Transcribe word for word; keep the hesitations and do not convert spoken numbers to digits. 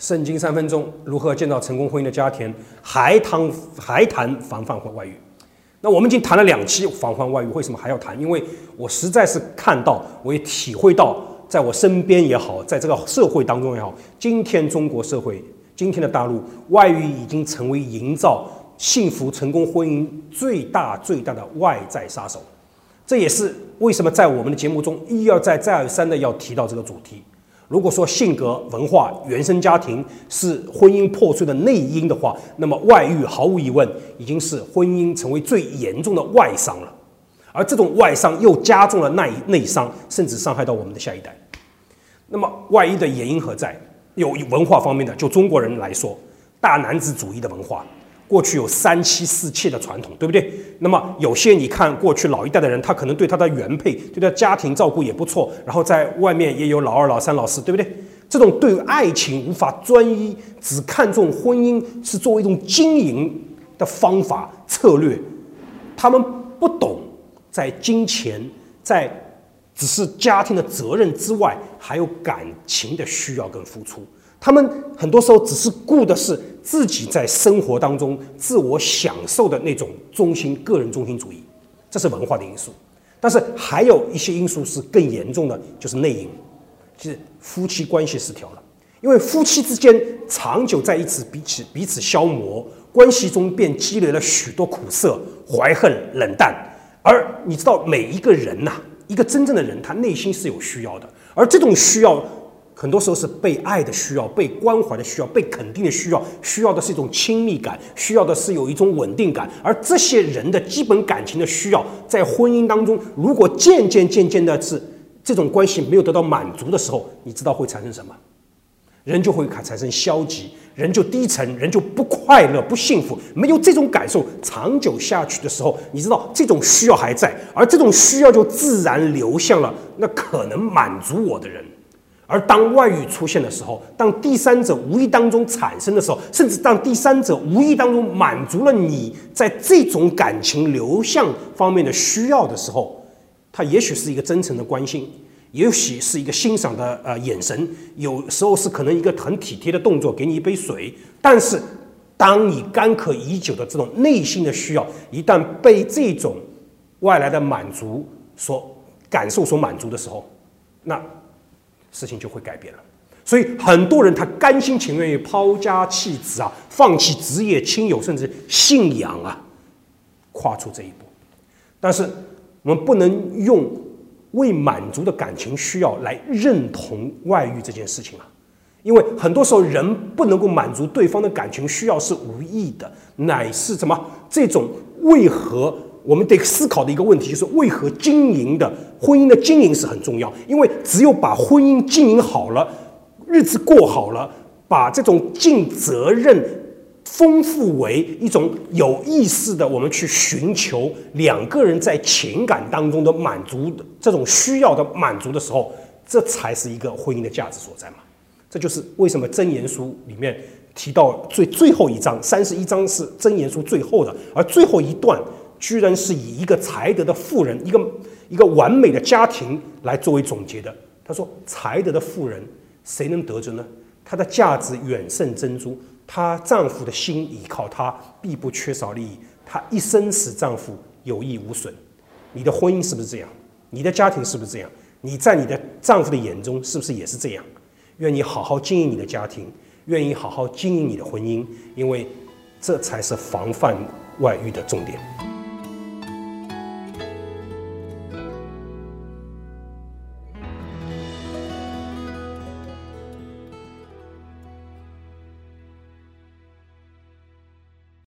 圣经三分钟如何建造成功婚姻的家庭，还谈还谈防范或外遇。那我们已经谈了两期防范外遇，为什么还要谈？因为我实在是看到，我也体会到，在我身边也好，在这个社会当中也好，今天中国社会，今天的大陆，外遇已经成为营造幸福成功婚姻最大最大的外在杀手。这也是为什么在我们的节目中一而再再而三的要提到这个主题。如果说性格、文化、原生家庭是婚姻破碎的内因的话，那么外遇毫无疑问已经是婚姻成为最严重的外伤了。而这种外伤又加重了内内伤，甚至伤害到我们的下一代。那么外遇的原因何在？有文化方面的，就中国人来说，大男子主义的文化。过去有三妻四妾的传统，对不对？那么有些你看过去老一代的人，他可能对他的原配、对他家庭照顾也不错，然后在外面也有老二、老三、老四，对不对？这种对爱情无法专一，只看重婚姻是作为一种经营的方法策略，他们不懂在金钱、在只是家庭的责任之外，还有感情的需要跟付出。他们很多时候只是顾的是自己在生活当中自我享受的那种中心个人中心主义，这是文化的因素。但是还有一些因素是更严重的，就是内因，就是夫妻关系失调了。因为夫妻之间长久在一起，彼此彼此消磨，关系中便积累了许多苦涩、怀恨、冷淡。而你知道，每一个人呐、啊，一个真正的人，他内心是有需要的，而这种需要。很多时候是被爱的需要，被关怀的需要，被肯定的需要，需要的是一种亲密感，需要的是有一种稳定感。而这些人的基本感情的需要，在婚姻当中，如果渐渐渐渐的是这种关系没有得到满足的时候，你知道会产生什么？人就会产生消极，人就低沉，人就不快乐、不幸福。没有这种感受，长久下去的时候，你知道这种需要还在，而这种需要就自然流向了那可能满足我的人。而当外遇出现的时候，当第三者无意当中产生的时候，甚至当第三者无意当中满足了你在这种感情流向方面的需要的时候，他也许是一个真诚的关心，也许是一个欣赏的呃眼神，有时候是可能一个很体贴的动作，给你一杯水。但是，当你干渴已久的这种内心的需要，一旦被这种外来的满足所感受所满足的时候，那事情就会改变了。所以很多人他甘心情愿于抛家弃子啊，放弃职业、亲友甚至信仰啊，跨出这一步。但是我们不能用未满足的感情需要来认同外遇这件事情啊，因为很多时候人不能够满足对方的感情需要是无意的，乃是什么？这种为何？我们得思考的一个问题就是，为何经营的婚姻的经营是很重要？因为只有把婚姻经营好了，日子过好了，把这种尽责任丰富为一种有意识的，我们去寻求两个人在情感当中的满足，这种需要的满足的时候，这才是一个婚姻的价值所在嘛。这就是为什么箴言书里面提到最最后一章，三十一章是箴言书最后的，而最后一段居然是以一个才德的妇人，一个一个完美的家庭来作为总结的。他说：“才德的妇人，谁能得着呢？她的价值远胜珍珠，她丈夫的心倚靠她，必不缺少利益。她一生使丈夫有益无损。”你的婚姻是不是这样？你的家庭是不是这样？你在你的丈夫的眼中是不是也是这样？愿你好好经营你的家庭，愿意好好经营你的婚姻，因为这才是防范外遇的重点。